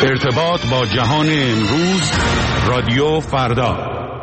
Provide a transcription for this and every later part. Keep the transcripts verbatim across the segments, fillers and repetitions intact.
ارتباط با جهان امروز، رادیو فردا.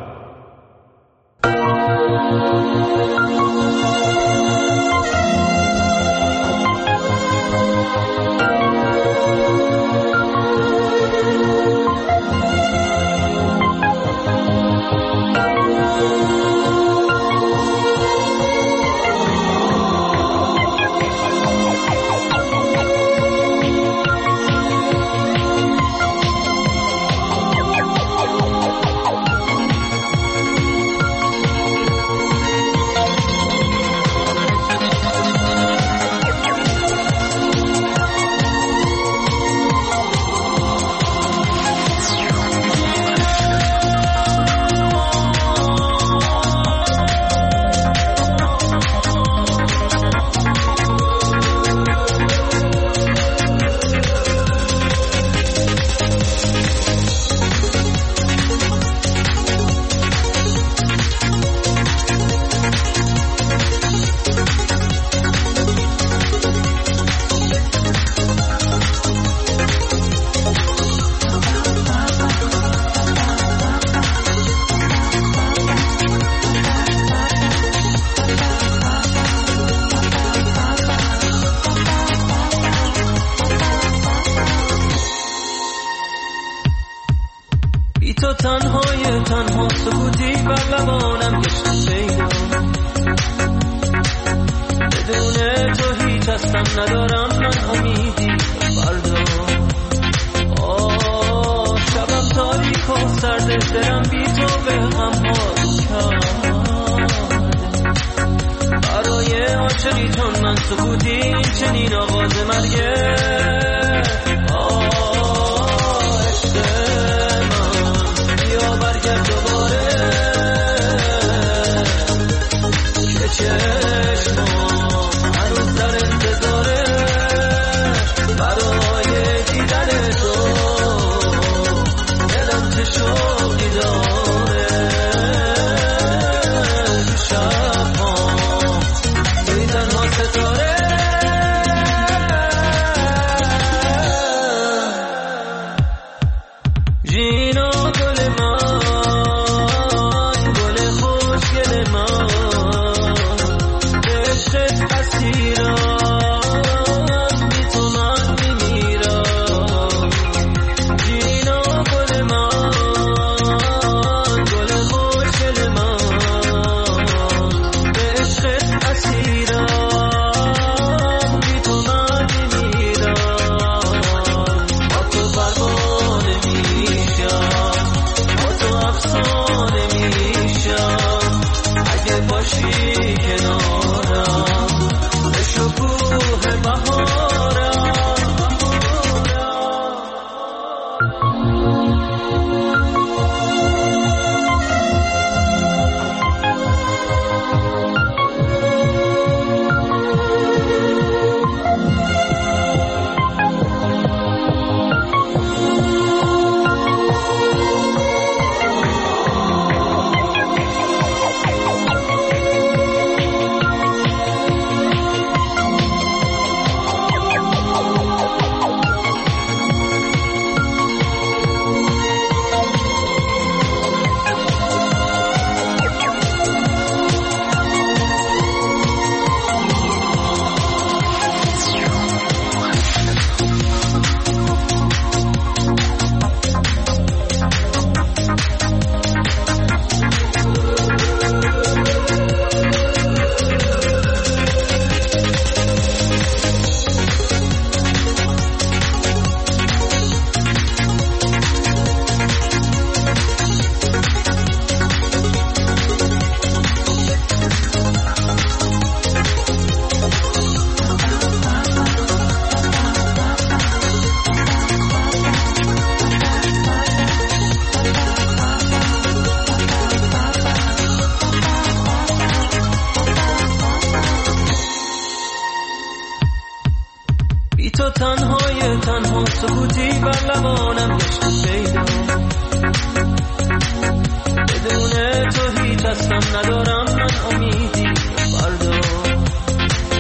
ندارم من امیدی فردا.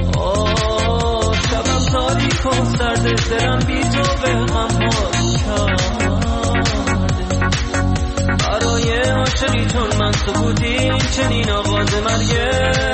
آه شبم تاریک و سرد دلم بی تو به غم ها کرد. تو بودی چنین آغاز مرگه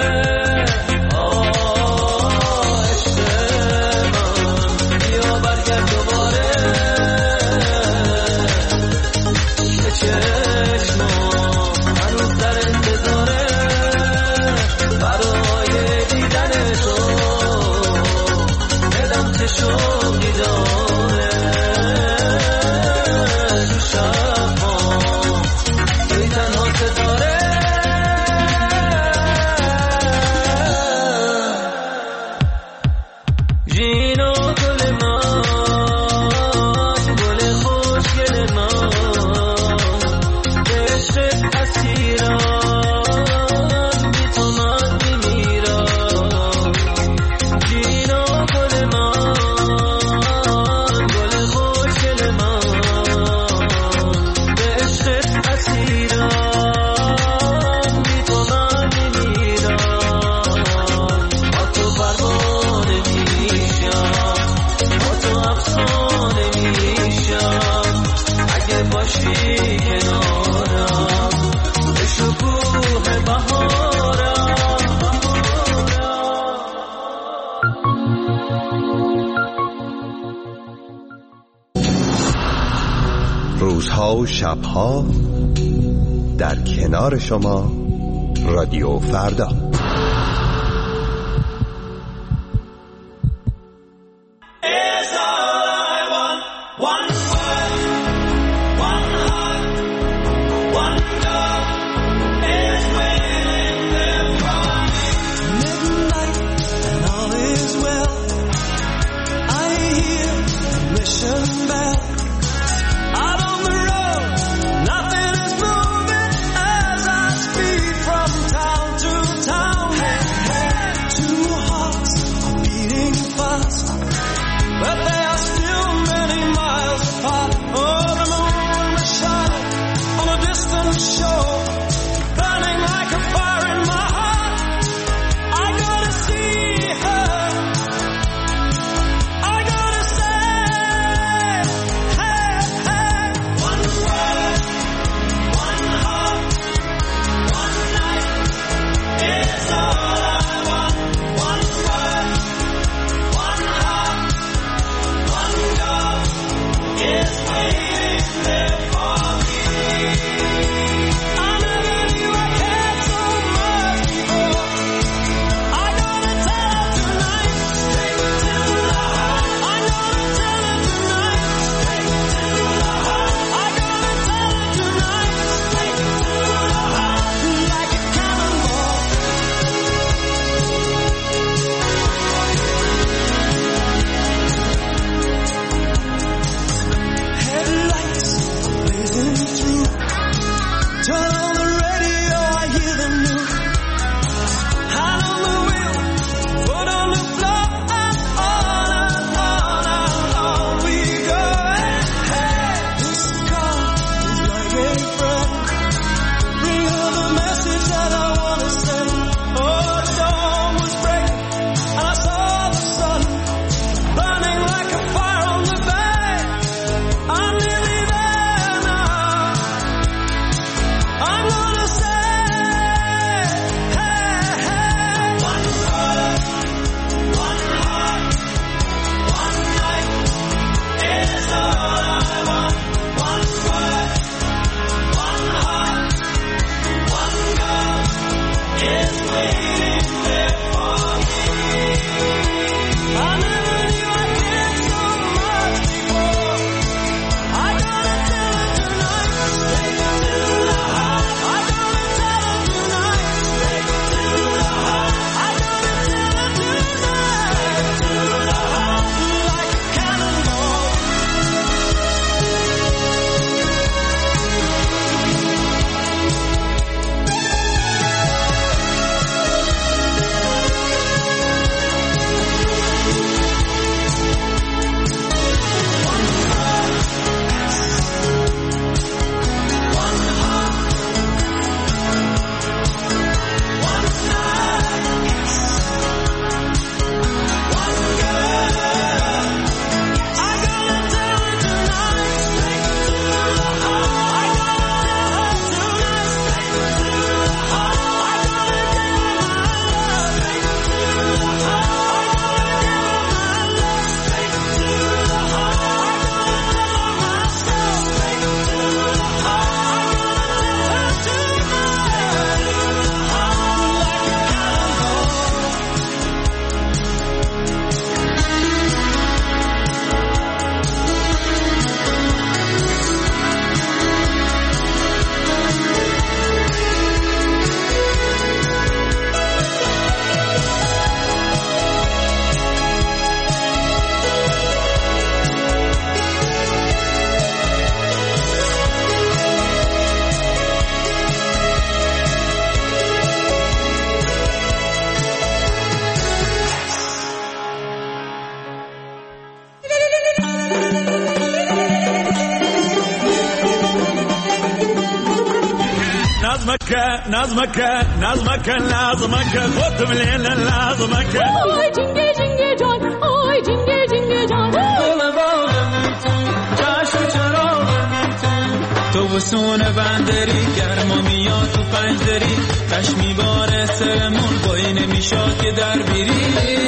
روزها و شبها در کنار شما رادیو فردا. Nothing is moving as I speed from town to town. نظمك نظمك نظمك لازمك خودم لیل لازمک آی جنگه جنگه جان آی جنگه جنگه جان دل باغم تو چشم چراغم تو تو بسون بندری گرما میاد تو پنجدری کش میباره سرمون بایی نمیشاد که در بیری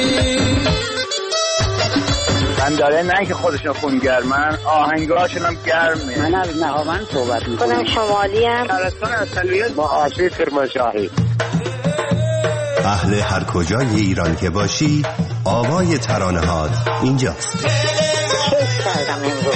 من داره نه که خودشون خونگرمن آهنگاشون هم گرمه. من از نهاوند صحبت میکنم شمالی هم شهرستان اصلیت با آشی کرمانشاهی. اهل هر کجای ایران که باشی آوای ترانه هات اینجاست. کیف کردم امروز.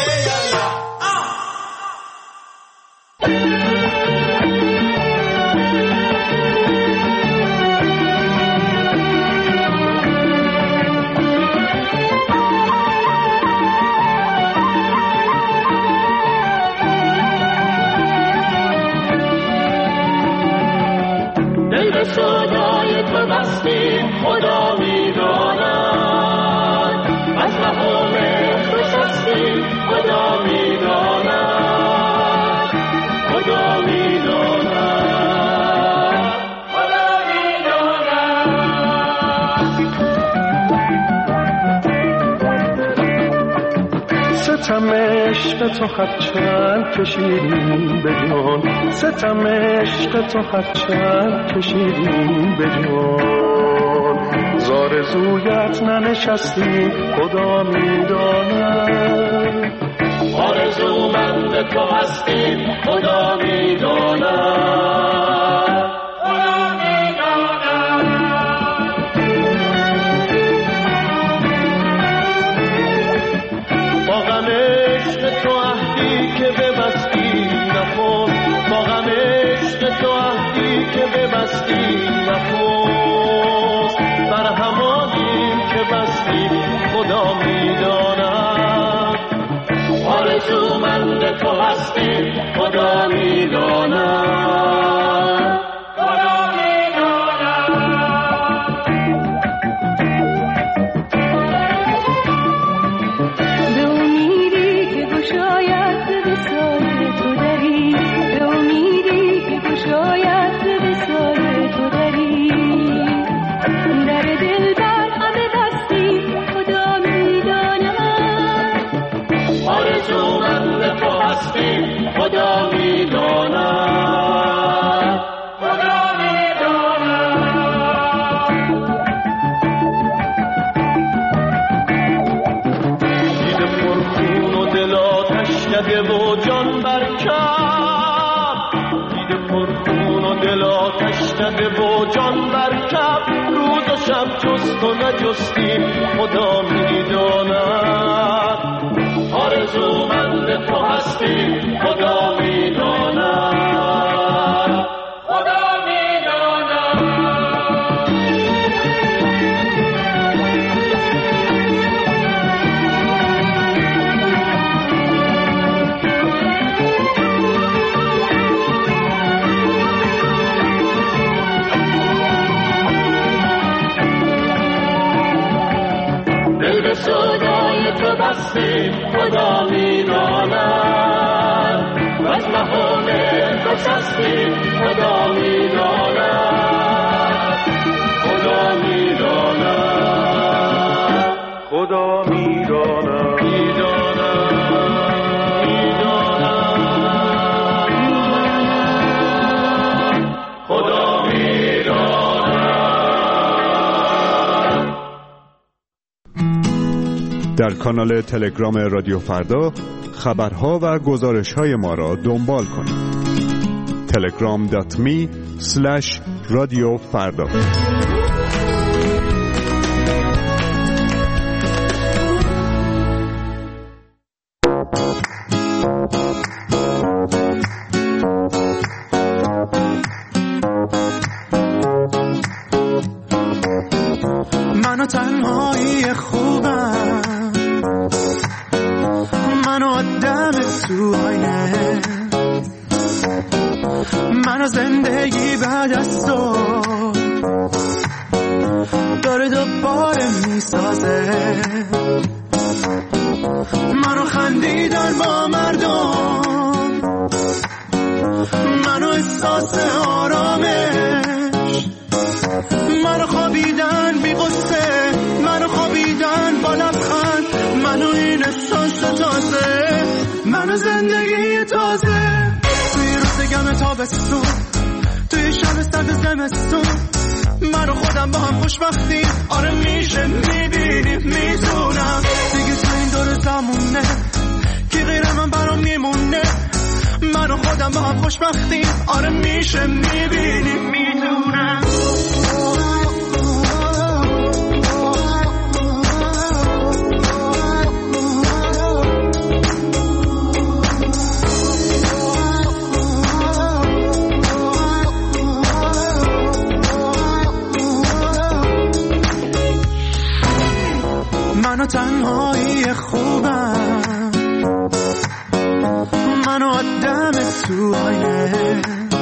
صدای تو بستی خدا میداند از مقام خوش هستی خدا میداند خدا میداند خدا میداند ستم عشق تو خط چند کشیدیم به جان ستم عشق تو خط چند کشیدیم به جان زار زویت ننشستی خدا میداند آرزومند تو هستی خدا میداند خدا میداند با غم عشق تو عهدی که ببستی نخون با غم عشق تو عهدی که ببستی نخون بر همانی که بستی خدا میداند آرزومند تو هستی خدا میداند خدا میداند به امیدی که گشاید به سایه تو دری به امیدی که گشاید به سایه تو دری در دل بر همه بستی خدا میداند آرزومند تو هستی خدا میداند خدا میداند دیده پرخون و دل آتش کده و جان برکب دیده پرخون و دل آتش کده و جان برکب روز و شب جست و نجستی خدا میداند آرزومند تو هستی خدا میداند خدا میداند دل به صدای تو بستی خدا میداند و از مقام خوش هستی خدا میداند خدا میداند خدا میداند میداند میداند خدا میداند. در کانال تلگرام رادیو فردا خبرها و گزارش‌های ما را دنبال کنید. تلگرام دات می اسلش رادیو فردا. منو تنهایی خوبم منو آدم تو آینه منو زندگی بعد از تو داره دوباره میسازه منو خندیدن با مردم منو احساس احساس آرامش، منو خوابیدن بی قصه، منو خوابیدن با لبخند، منو این احساس تازه، منو زندگی تازه. توی روز گم تابستون، توی شب سرد زمستون، منو خودم با هم خوشبختیم. آره میشه میبینیم میدونم دیگه تو این دور زمونه کی غیر من برام میمونه. منو خودم با هم خوشبختیم. آره میشه میبینیم میدونم. منو تنهایی خوبم، منو آدم تو آینه،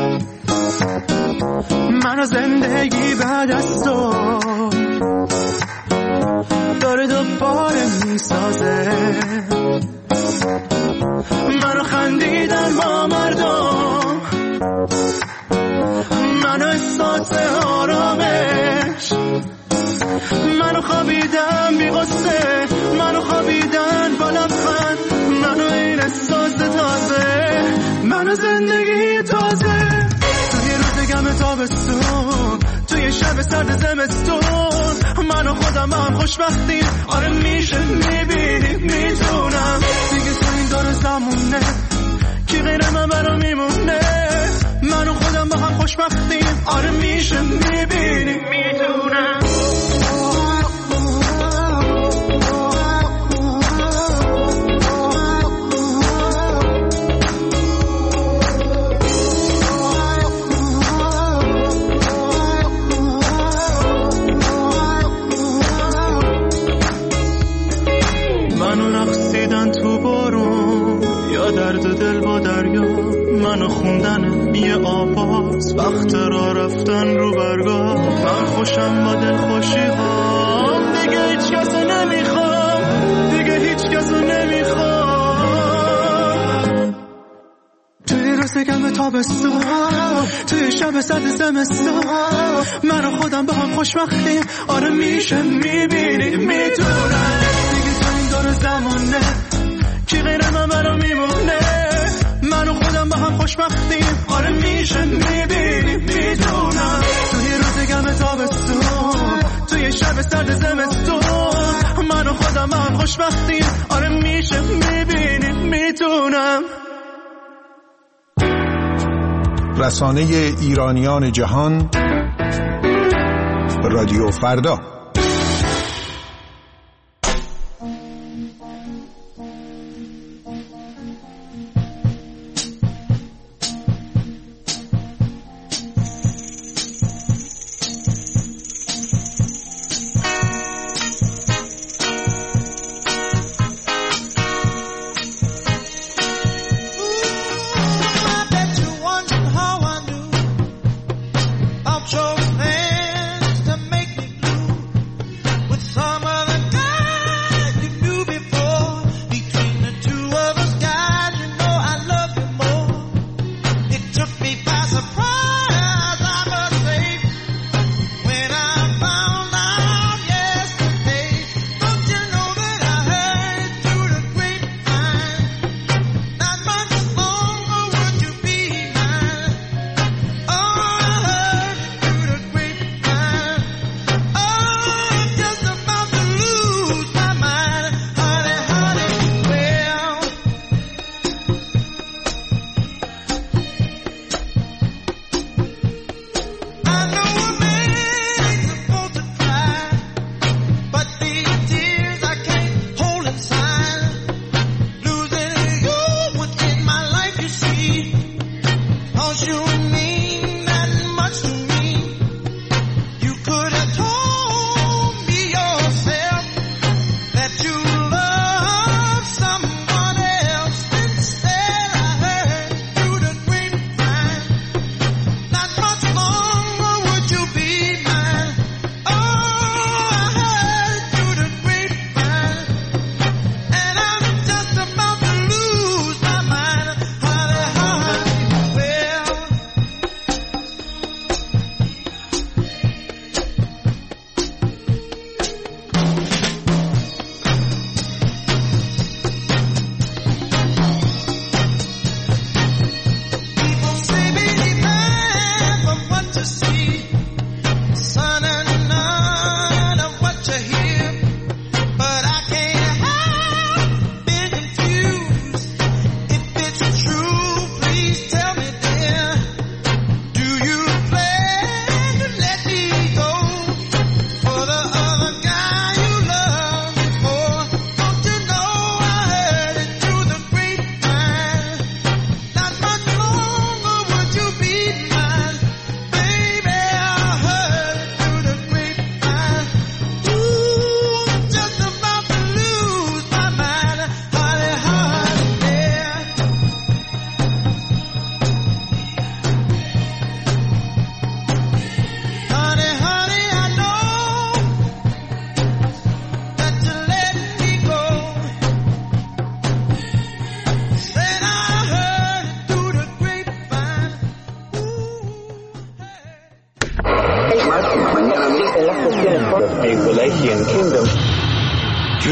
منو زندگی بعد از تو داره دوباره میسازه. منو خندیدن با مردم، منو احساس آرامش، منو خوابیدم بی غصه، منو خوابیدن با لبخند، منو این احساس تازه، منو زندگی تازه. توی روز گم تابستون، توی شب سرد زمستون، منو خودم هم خوشبختیم. آره میشه میبینیم میدونم دیگه تو این دور زمونه کی غیر من برام میمونه. منو خودم با هم خوشبختیم. آره میشه میبینیم میدونم. درد دل با دریا، منو خوندن یه آواز، وقت را رفتن رو برگاه. من خوشم با دل خوشی ها، دیگه هیچ کسو نمیخوام، دیگه هیچ کسو نمیخوام. توی روز گم تابستون، توی شب سرد زمستون، منو خودم با هم خوشبختیم. آره میشه میبینی میدونم دیگه تو این دور زمونه کی غیر من برام میمونه. منو خودم با هم خوشبختیم. آره میشه میبینیم میدونم توی روز گم تابستون، توی شب سرد زمستون، منو خودم با هم خوشبختیم. آره میشه میبینیم میدونم. رسانه ایرانیان جهان، رادیو فردا. Your hands to make me blue.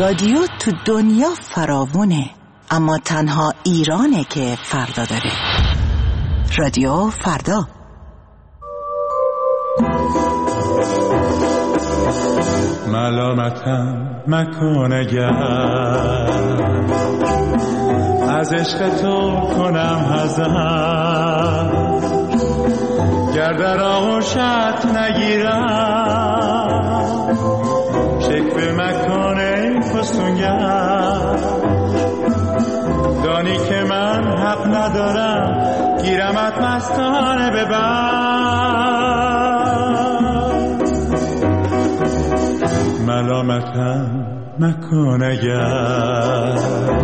رادیو تو دنیا فراوونه، اما تنها ایرانه که فردا داره. رادیو فردا. ملامتم مکن اگر از عشق تو کنم حذر، گر در آغوشت نگیرم شکوه مکن ای فسونگر. دانی که من حق ندارم گیرمت مستانه ببر. ملامتم مکن اگر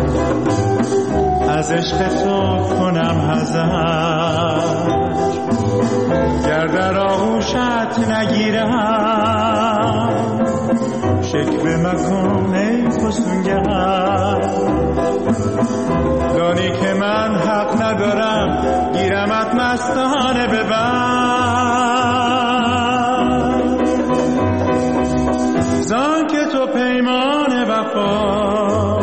از عشق تو کنم حذر، گر در آغوشت نگیرم شکوه مکن ای فسونگر. دانی که من حق ندارم گیرمت مستانه ببر. زان که تو پیمان وفا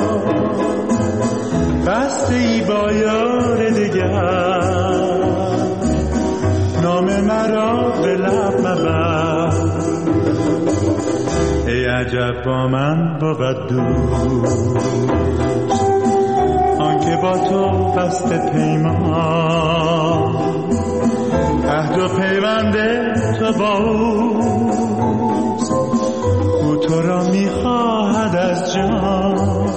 بسته ای با یار دگر، نام مرا به لب مبر. ای عجب با من بود دوست آنکه با تو بسته پیمان، عهد و پیوند تو با اوست، او تو را میخواهد از جان.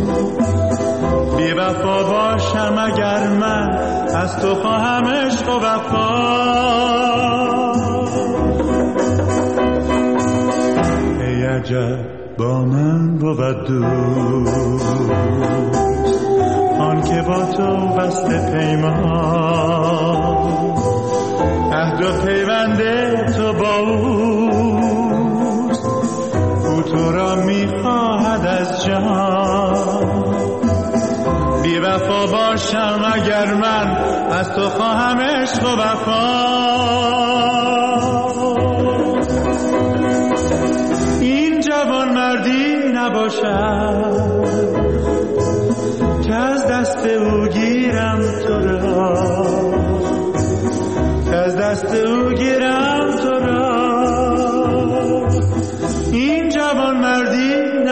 بی وفا باشم اگر من از تو خواهم عشق و وفا. ای عجب با من بود دوست آن که با تو بسته پیمان، عهد و پیوند تو با اوست، او تو را میخواهد از جان. بی وفا باشم اگر من از تو خواهم عشق و وفا. این جوان مردی نباشد که از دست او گیرم تو را، که از دست او گیرم تو را. این جوان مردی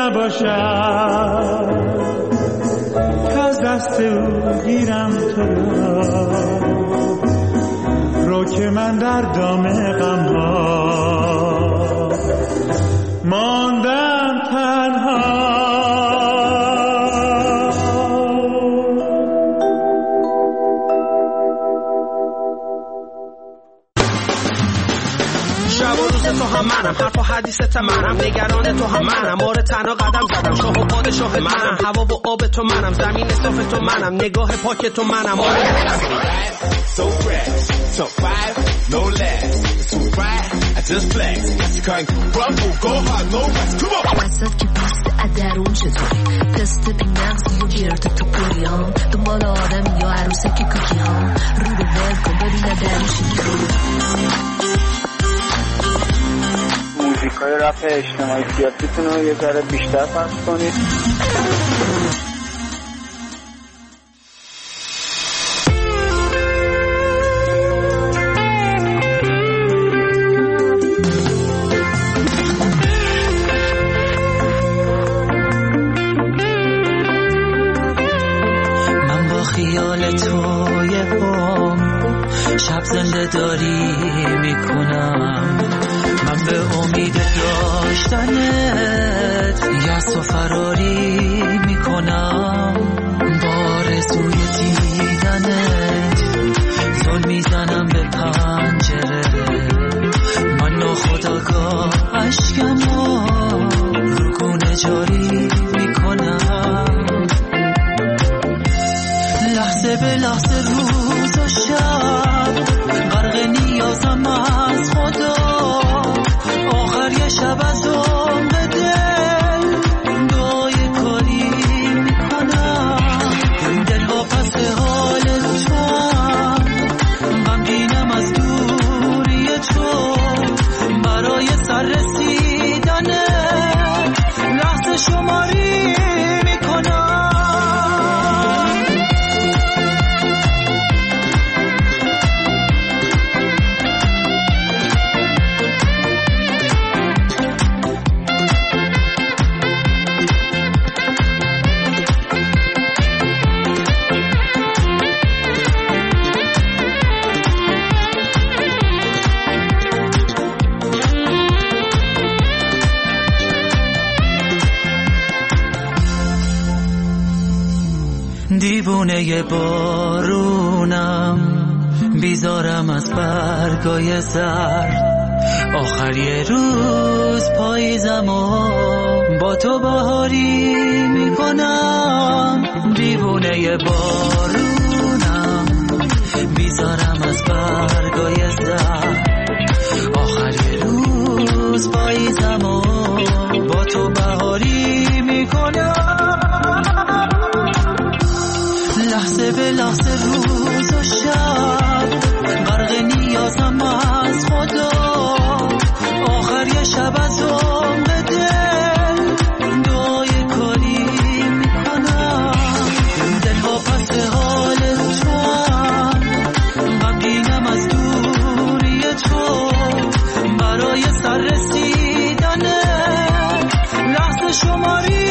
نباشد که از دست او گیرم تو را. رو که من در دام غم‌ها ماندم تنها. تو هم منم، حرف و حدیثت منم، نگران تو هم منم، آره تنها قدم زدم، شاه و پادشاه منم، هوا و آب تو منم، زمین صاف تو منم، نگاه پاک تو منم. آره so fresh, so five, no less, too bright, I just flex, you can't crumble, go hard, no rest, come on. وسط که پوست ادرون چطوری، دست بی نغزی و گرد تو پوریام، دنبال آدم یا عروسه که کوکی ها، رو رو ول کن ببینه درشی موزیکای رپ اجتماعی سیاسیتون رو یه ذره بیشتر پخش کنید. من با خیال توی هم شب زنده داری میکنم، من به امید داشتنت یأس و فراری میکنم، با آرزوی دیدنت زل میزنم به پنجره، من ناخودآگاه اشکمو رو گونه جاری میکنم، لحظه به لحظه روز و شب غرق نیازم از خدا، آخر یه شب از اون به دل دعای کاری میکنم، دل واپس حال تو غمگینم از دوری تو، برای سر رسیدن لحظه شماری دیوونه بارونم بیزارم از برگای سرد آخر یه روز پاییزم و با تو بهاری میکنم دیوونه بارونم بیزارم از برگای سرد آخر یه روز پاییزم و با تو بهاری میکنم لحظه به لحظه روز و شب غرق نیازم از خدا آخر یه شب از عمق دل دعای کاری میکنم دلها پس حال تو هم غمگینم از دوری تو برای سر رسیدن لحظه شماری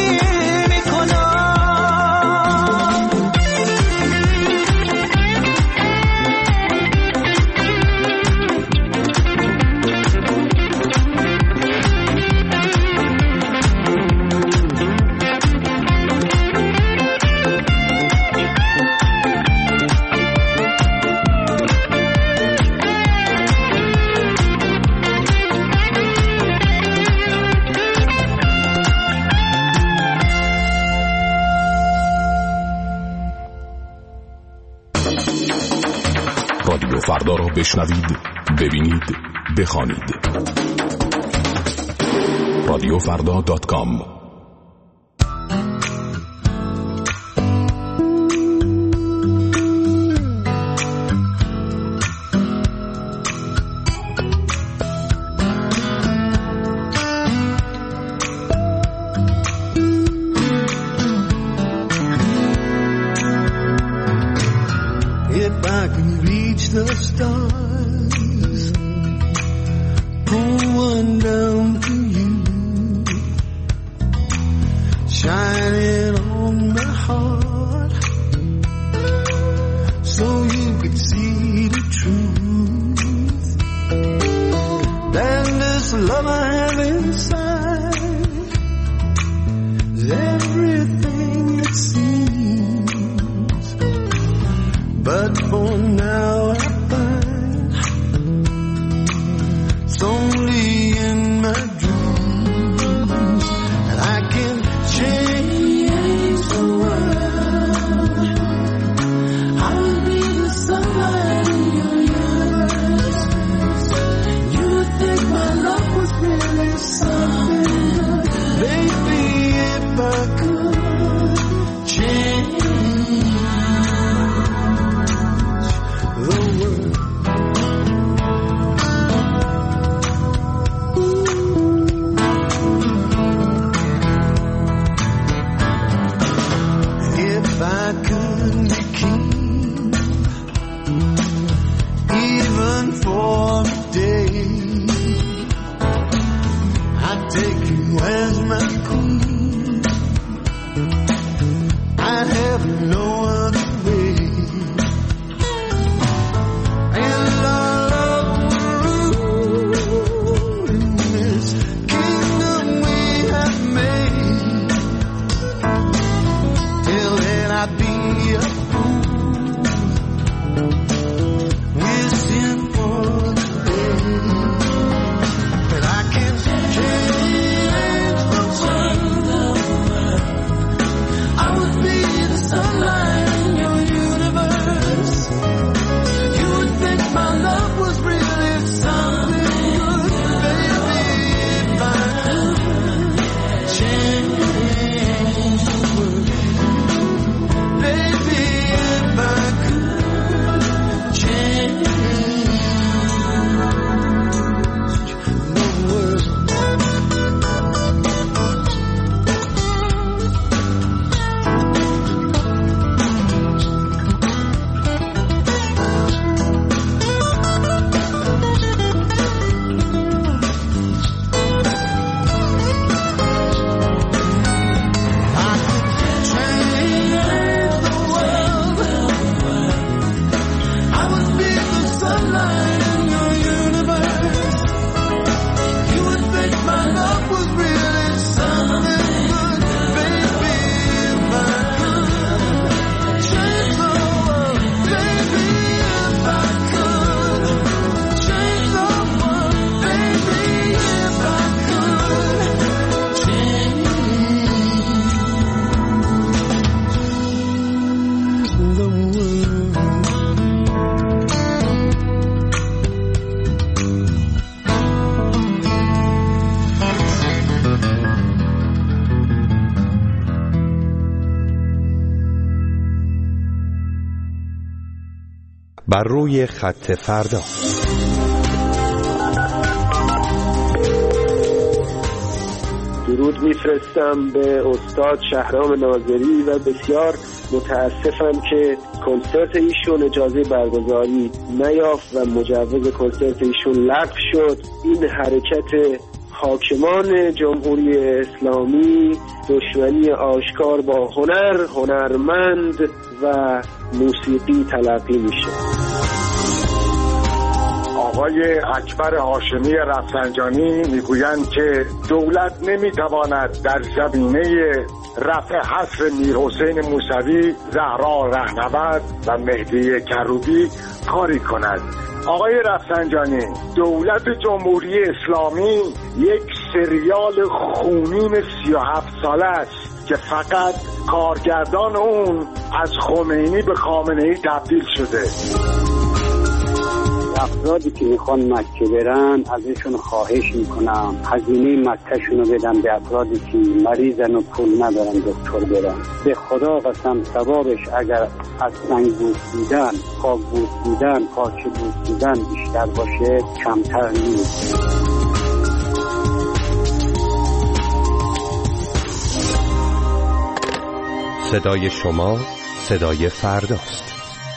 رادیو فردا را بشنوید، ببینید، بخوانید. رادیو فردا دات کام. The stars pull one down to you, shining on my heart, so you could see the truth. That this love I have inside is everything it seems, but for now baby بر روی خط فردا. درود میفرستم به استاد شهرام ناظری و بسیار متاسفم که کنسرت ایشون اجازه برگزاری نیافت و مجوز کنسرت ایشون لغو شد. این حرکت حاکمان جمهوری اسلامی دشمنی آشکار با هنر، هنرمند و موسیقی تلقی میشه. آقای اکبر هاشمی رفسنجانی میگویند که دولت نمیتواند در زمینه رفع حصر میرحسین موسوی، زهرا رهنورد و مهدی کروبی کاری کند. آقای رفسنجانی، دولت جمهوری اسلامی یک سریال خونین سی و هفت ساله است که فقط کارگردان اون از خمینی به خامنه‌ای تبدیل شده. افرادی که میخوان مکه برن ازشون خواهش میکنم هزینه مکهشون رو بدن به افرادی که مریضن و پول ندارن دکتر برن. به خدا قسم ثوابش اگر از سنگ بوسیدن، خاک بوسیدن، پاچه بوسیدن بیشتر باشه کمتر نیست. صدای شما صدای فرداست.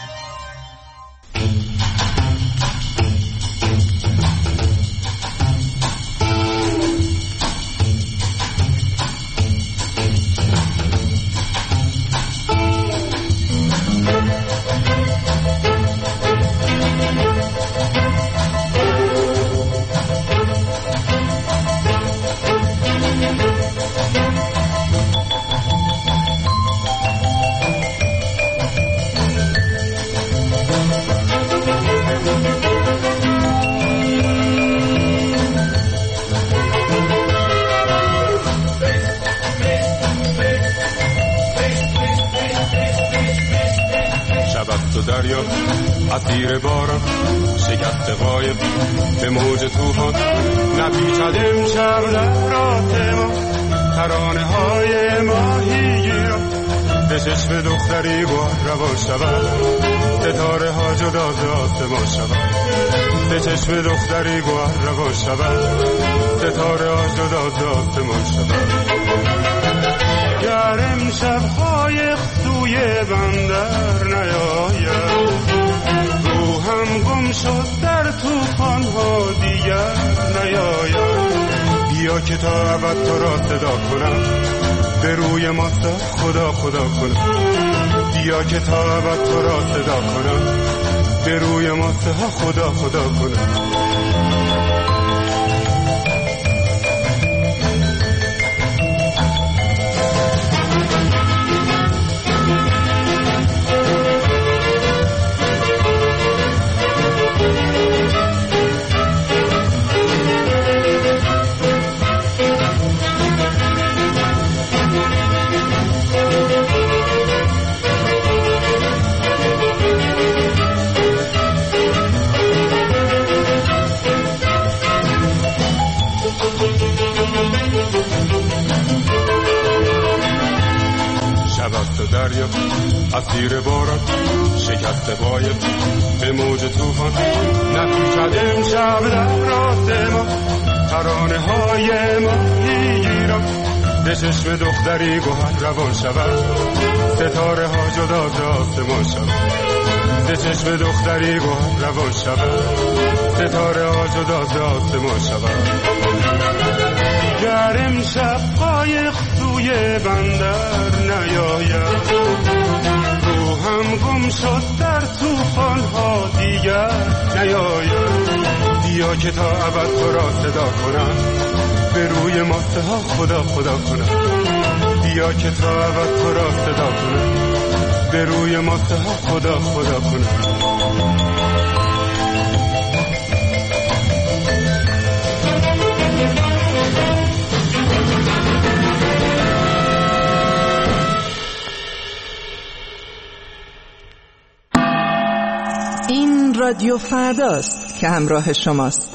دریا اسیر باران شکست قایب به موج طوفان نپیچد امشب لبرات ما ترانه های ماهیگیران به چشم دختری گوهر روان شود ستاره ها جدا ز آسمان شود به چشم دختری گوهر روان شود ستاره ها جدا ز آسمان شود. گر امشب قایق سوی بندر نیاید روحم گم شد در طوفان ها دیگر نیاید. بیا که تا ابد تو را صدا کنم به روی ماستا خدا خدا کنم. بیا که تا ابد تو را صدا کنم به روی ماستا خدا خدا کنم. دریا اسیر باران شکست قایب به موج طوفان نپیچد امشب لبرات ما ترانه های ماهیگیران به چشم دختری گوهر روان شود ستاره ها جدا ز آسمان شود به چشم دختری گوهر روان شود ستاره ها جدا ز آسمان شود. گر امشب قایق سوی بندر نیاید روحم گم شد در طوفان ها دیگر نیاید. بیا که تا ابد تو را صدا کنم به روی ماسته ها خدا خدا کنم. بیا که تا ابد تو را صدا کنم به روی ماسته ها خدا خدا کنم. این رادیو فرداست که همراه شماست.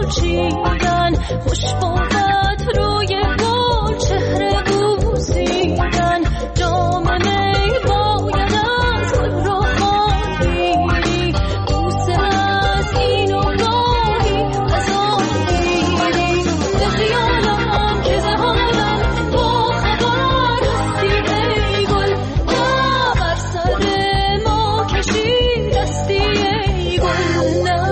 چیدن خوش بود روی گل چهره بوسیدن جام می باید از گل رو خواهی بوسه از این و گاهی از آن گیری به خیالم که زهانم با خبر هستی ای گل نه بر سر ما کشی دستی ای گل نه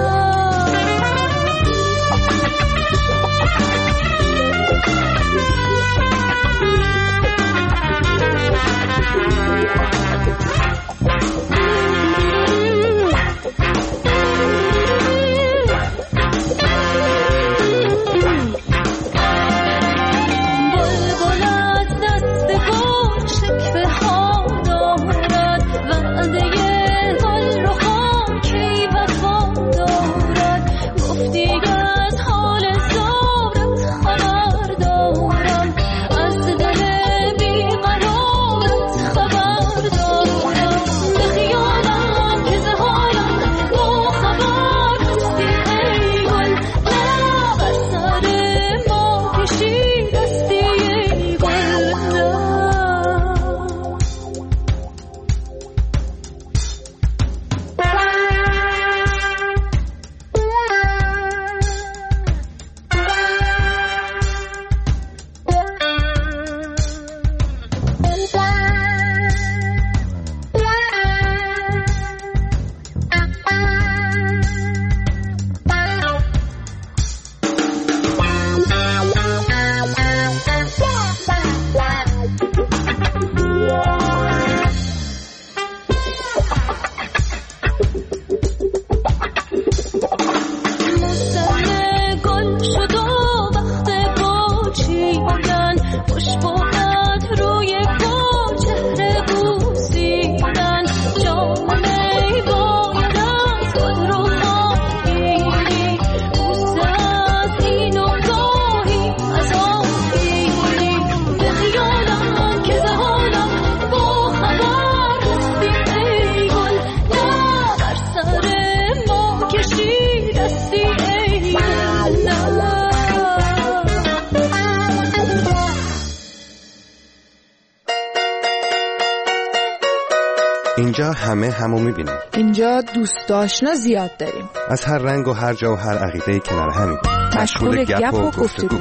اینجا همه همو میبینیم. اینجا دوست آشنا زیاد داریم. از هر رنگ و هر جا و هر عقیده‌ای کنار همیم. مشغول گپ و گفتگو.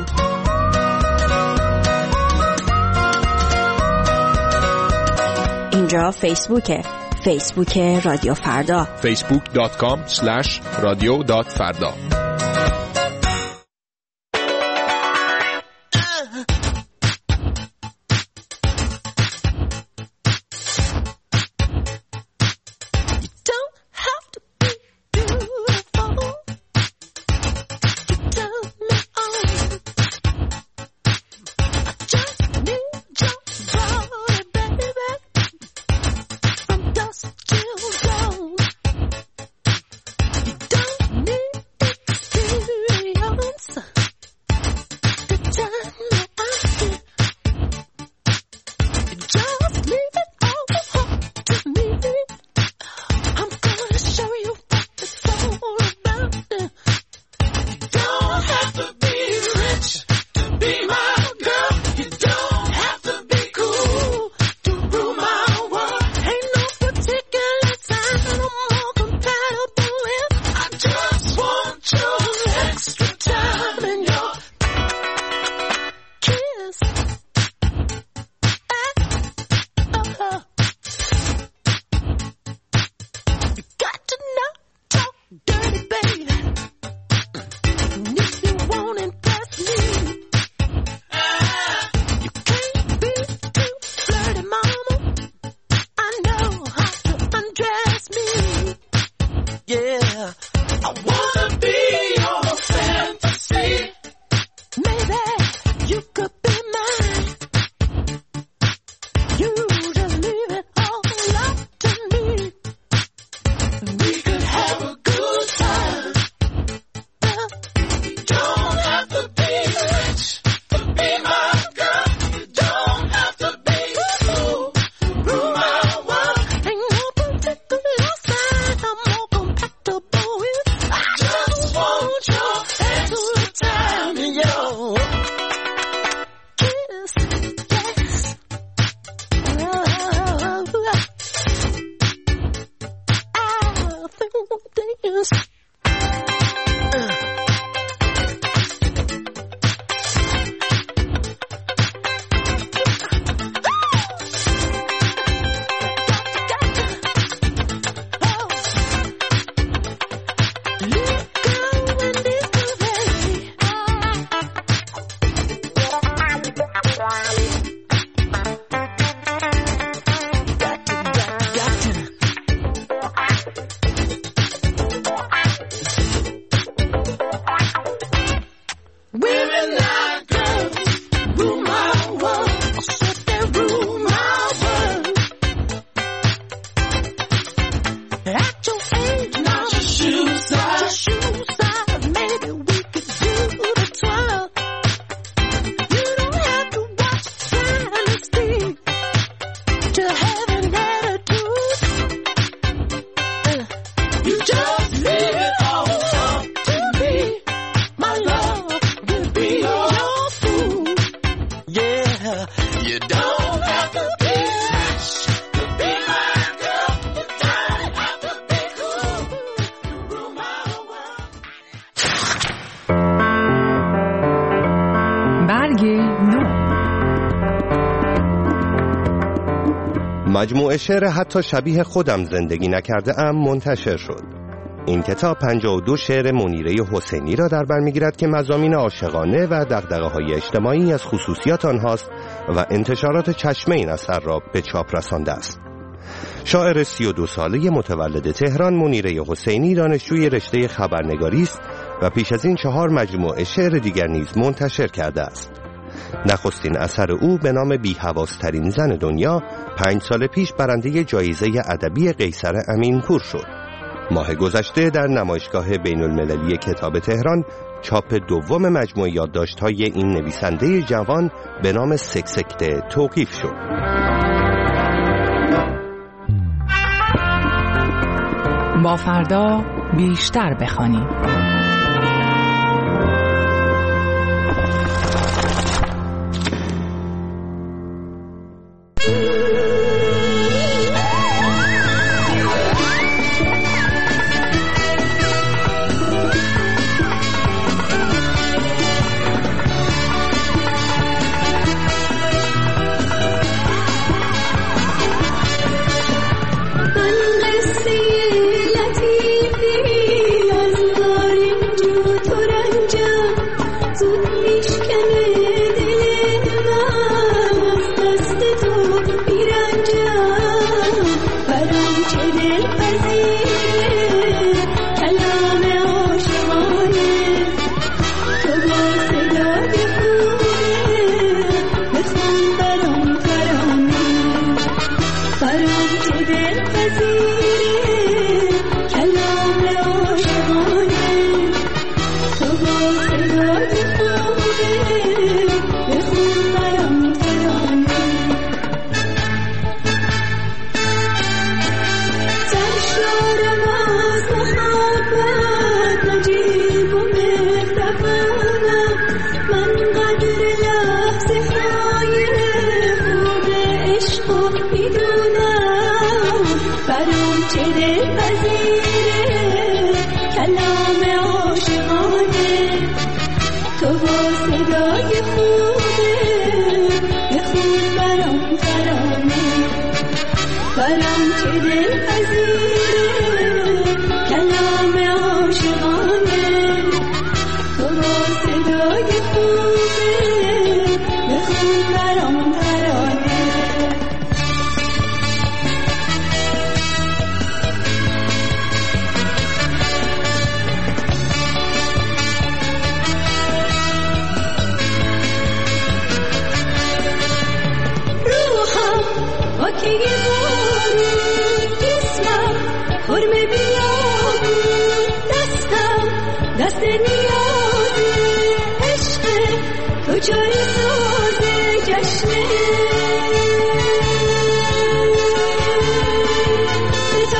اینجا فیسبوکه. فیسبوک رادیو فردا. فیسبوک دات کام اسلش رادیو دات فردا. مجموعه شعر حتی شبیه خودم زندگی نکرده ام منتشر شد. این کتاب پنجاه و دو شعر منیره حسینی را در بر می‌گیرد که مضامین عاشقانه و دغدغه‌های اجتماعی از خصوصیات آنهاست و انتشارات چشمه این اثر را به چاپ رسانده است. شاعر سی و دو ساله متولد تهران منیره حسینی دانشجوی رشته خبرنگاری است و پیش از این چهار مجموعه شعر دیگر نیز منتشر کرده است. نخستین اثر او به نام بی‌حواس‌ترین زن دنیا پنج سال پیش برنده جایزه ادبی قیصر امینپور شد. ماه گذشته در نمایشگاه بین المللی کتاب تهران چاپ دوم مجموعه یادداشت‌های این نویسنده جوان به نام سکسکته توقیف شد. با فردا بیشتر بخوانیم.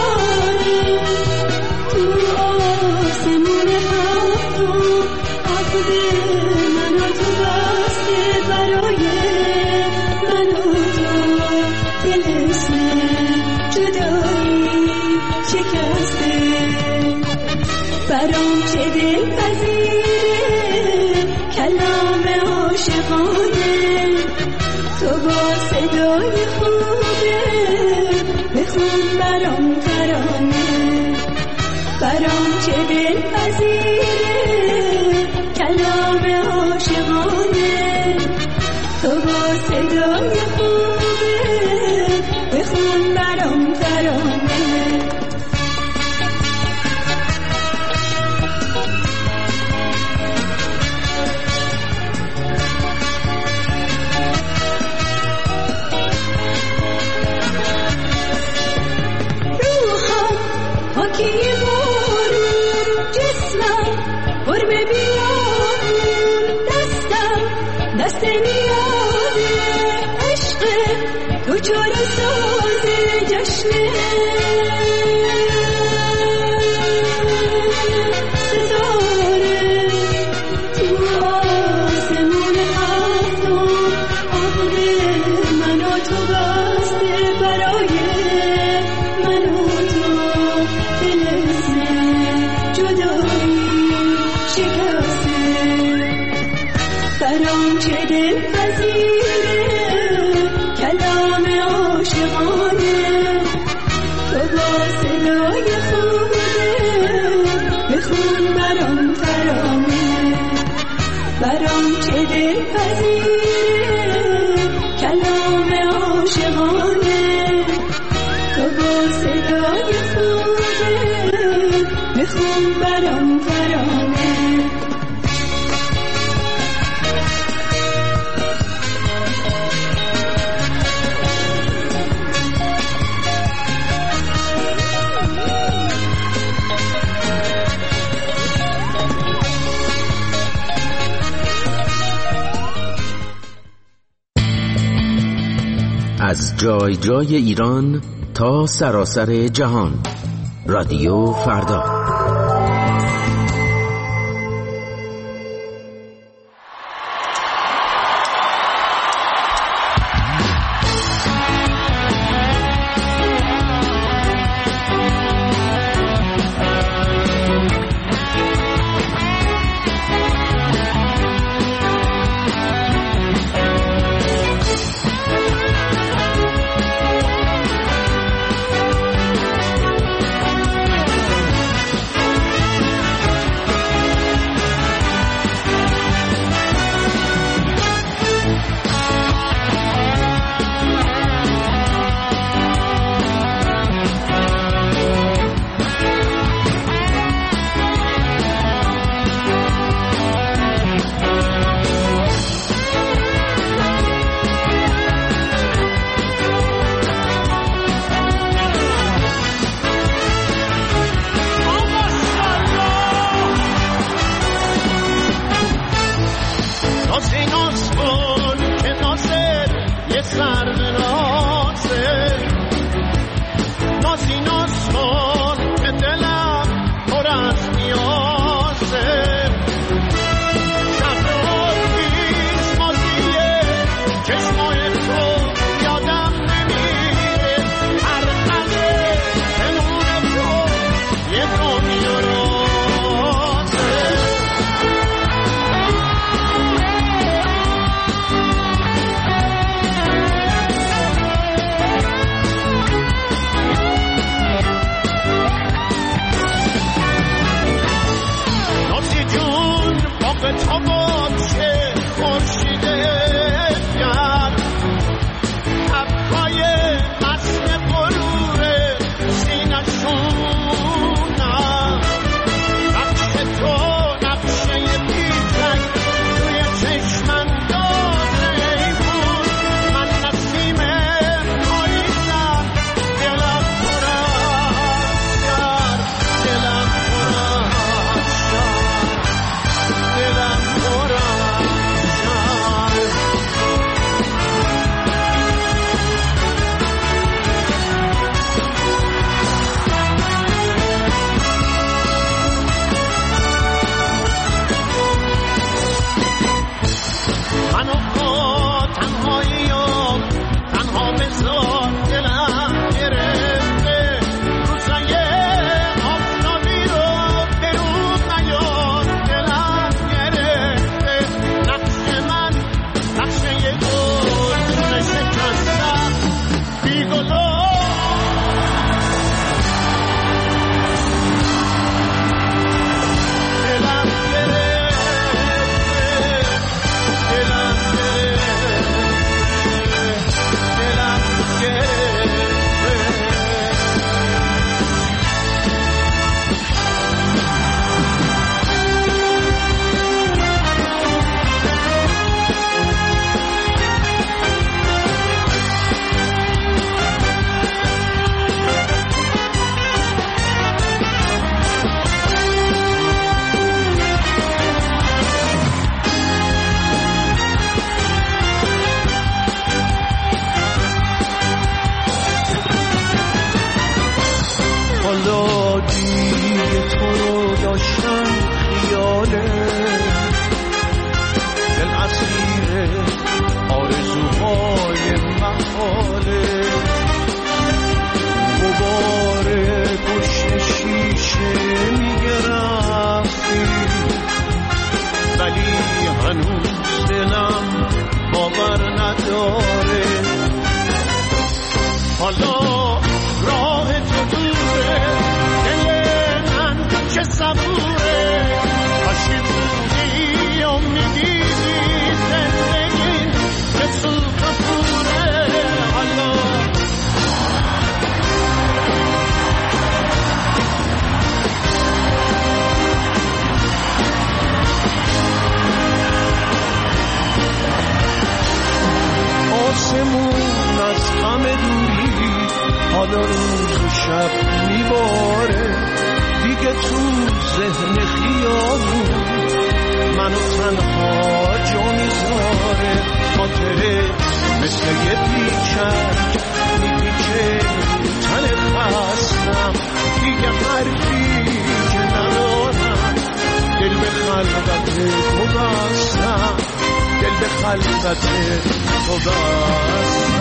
تو آسمون هفتم صدای خوبه بخون برام ترانه برام چه دلپذیره کلام عاشقانه تو با صدای خوبه بخون برام ترانه که بارون جسمم قرب بیامون دستم دست نیازه عشق تو چاره سازه جشنه ستاره تو آسمون هفتم عقل من و تو بسته برای من و تو برام چه دلپذیره کلام عاشقانه تو با صدای خوبه بخون برام ترانه برام چه دلپذیره کلام عاشقانه تو با صدای خوبه بخون برام ترانه از جای جای ایران تا سراسر جهان رادیو فردا. نداره. حالا راه تو دوره، دل من که صبوره، کاشی بودی امیدی زندگی که سوخ پوره. حالا آسمون از غم دوری حالا روز و شب میباره، دیگه تو ذهن خیابون منو تنها جا میذاره. خاطره مثل یه پیچک میپیچه تن خستم، دیگه حرفی که ندارم، دل به خلقت تو بستم، دل به خلقت تو بستم.